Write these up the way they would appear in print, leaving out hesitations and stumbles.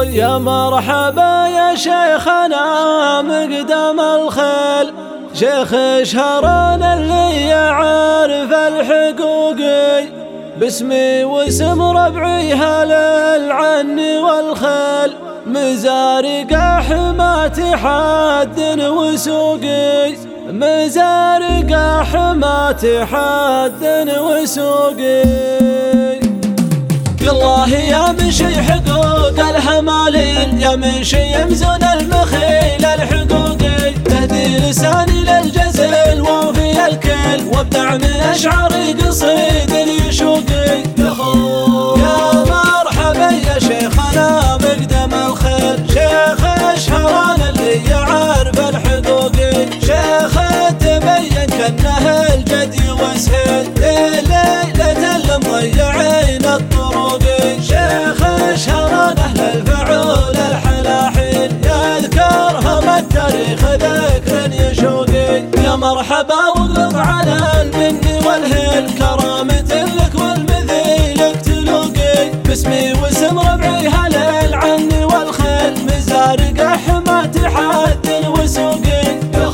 يا مرحبا يا شيخنا مقدم الخيل، شيخ شهران اللي يعرف الحقوقي، باسمي واسم ربعي هل العن والخيل، مزارق حماة حد وسوقي، مزارق حماة حد وسوقي. الله يا منشي حقوق الحمالين، يا منشي يمزن المخيل الحقوقي، تهدي لساني للجزل وفي الكل، وابدع من اشعاري قصيد يشوقي. يا مرحبا يا شيخنا مقدم الخيل، شيخ شهران اللي يعرف الحقوقي، شيخ تبين كانه الجد وسهل، ليلة المضيعين الطرقي، شيخ شهران اهل الفعول الحلاحين، يذكرهم التاريخ ذكر يشوقي. يا مرحبا وقف على المن والهيل، كرامة لك والمذيلك تلوقي، باسمي واسم ربعي هل العن والخيل، مزارق حماة حد وسوقي.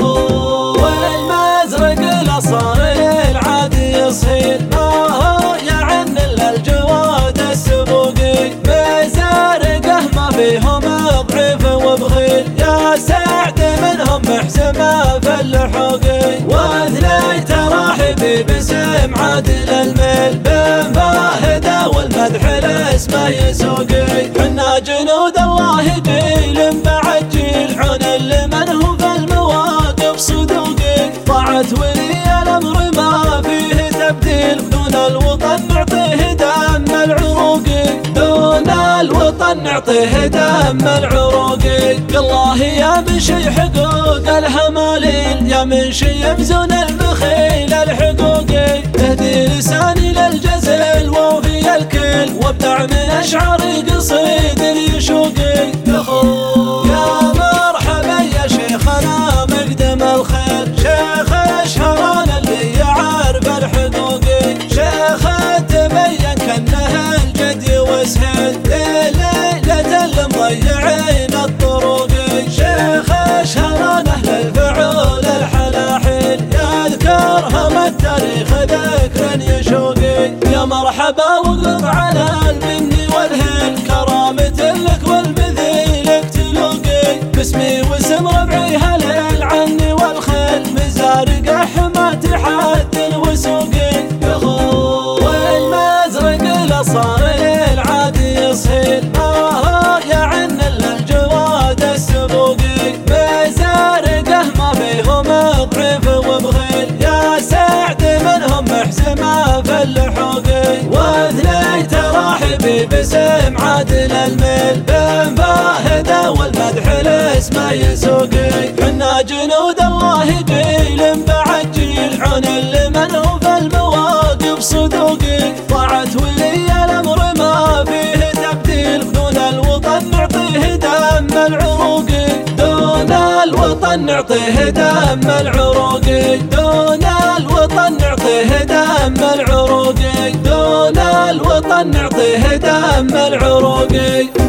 والمزرق الاصاري العادي يصهيل، ما هو يعن الا الجواد السبوقي، مزارقه ما فيهم ضعيف وبخيل، يا سعد منهم محسمه في اللحوقي، واثني تراحبي باسم عادل الميل، بن فاهده والمدح لاسمه يسوقي. حنا جنود الله جيل بعد جيل، عون لمن هو في المواقف صدوقي، طاعة ولي الامر ما فيه تبديل، دون الوطن نعطيه دم العروقي، دون الوطن نعطيه دم العروقي. الله يا منشي حقوق الحمالين، يا منشي يمزن المخيل الحقوقي، تهدي لساني للجزل وفي الكل، وابدع من اشعاري قصيد يشوقي. يا مرحبا يا شيخنا مقدم الخيل، شيخ شهران اللي يعرف الحقوقي، شيخ تبين كانه الجد وسهل، ليلة المضيعين الطرقي، شيخ شهران اهل الفعول الحلاحين، يذكرهم التاريخ ذكر يشوقي. يا مرحبا وقف على المن والهيل، كرامة لك والمذيلك تلوقي، باسمي واسم ربعي هل العن والخيل، مزارق حماة حد وسوقي. والمزرق الاصاري العادي يصهيل، ما هو يعن الا الجواد السبوقي، مزارقه ما فيهم ضعيف وبخيل، يا سعد منهم محسمه في اللحوقي، واثني تراحبي باسم عادل الميل، بن فاهده والمدح لاسمه يسوقي. حنا جنود الله جيل بعد جيل، عون لمن هو في المواقف صدوقي، طاعة ولي الامر ما فيه تبديل، دون الوطن نعطيه دم العروقي، دون الوطن نعطيه دم العروقي، دون الوطن نعطيه دم العروقي، دون الوطن نعطيه دم العروقي.